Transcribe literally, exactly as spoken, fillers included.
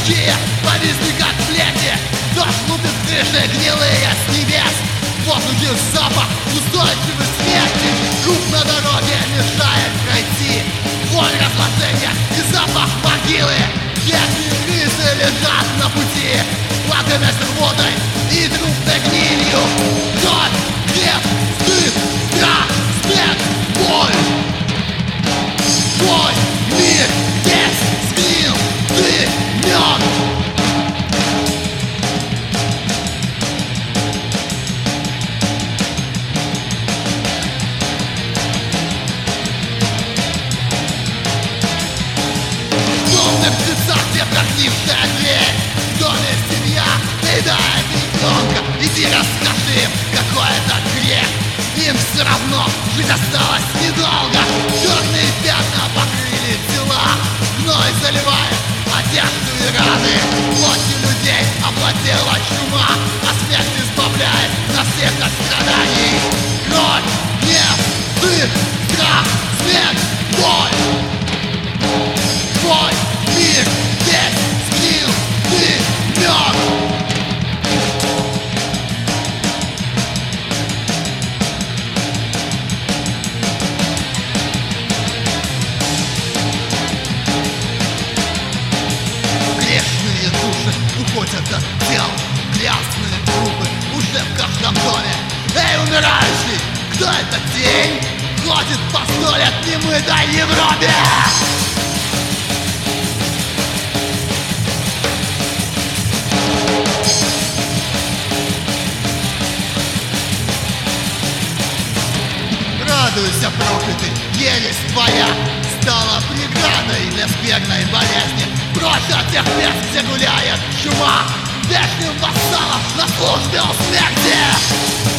Сухие повисли как плети, дождь лупит крыши гнилые с небес. В воздухе запах устойчивой смерти, труп на дороге мешает пройти. Вонь разложения и запах могилы, ветви крысы лежат на пути. Лакомятся водой и трупной гнилью. Кровь, гнев, стыд, страх, смерть, боль. Твой мир весь сгнил, ты мертв. В мертвецах, где прогнившая дверь, в доме семья наедает ребенка. Иди расскажи им, какой это грех. Им все равно жить осталось недолго. Черные пятна покрыли тела, гной заливает одежду и раны. Плотью людей овладела чума, а смерть избавляет нас всех от страданий. Кровь, гнев, стыд, страх, смерть, боль. Твой мир весь сгнил, ты мертв. Грешные души уходят от тел, грязные трупы уже в каждом доме. Эй, умирающий, кто это тень? Ходит по сто лет немытой Европе. Радуйся, проклятый, ересь твоя стала преградой для скверной болезни. Прочь от тех мест, где гуляет чума, вечным вассалом на службе у смерти.